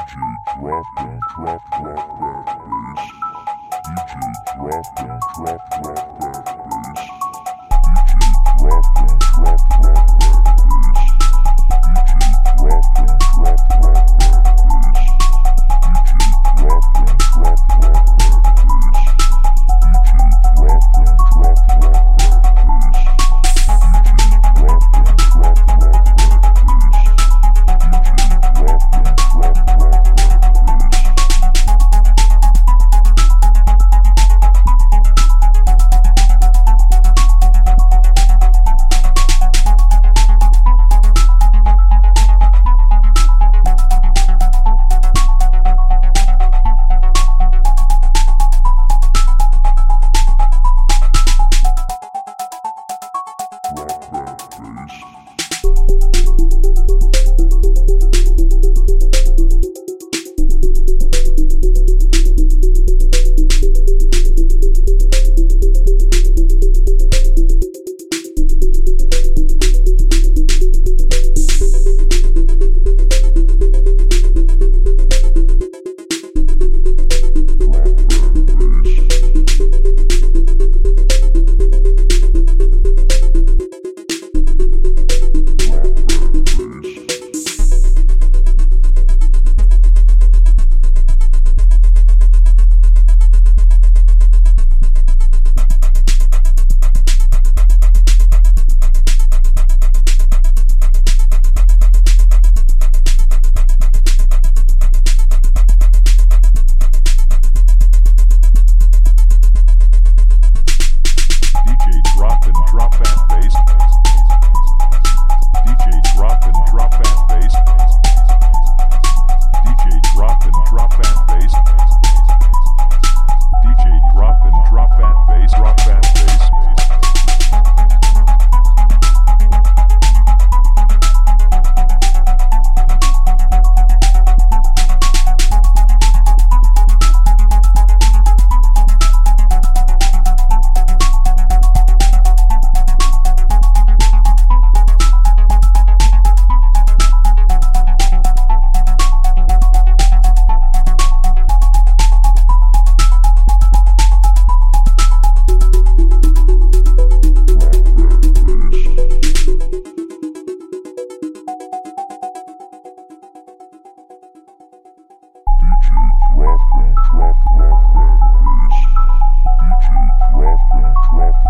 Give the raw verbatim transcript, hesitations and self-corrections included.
drop down, drop, drop that bass. D J drop down, drop, drop that bass. D J drop down, drop, drop that bass. D J drop down, drop, drop that bass. D J drop down, drop, drop that bass. D J drop down, drop, drop that bass. D J drop down, drop, drop that bass. Drop down, drop, drop that bass. D J drop down, drop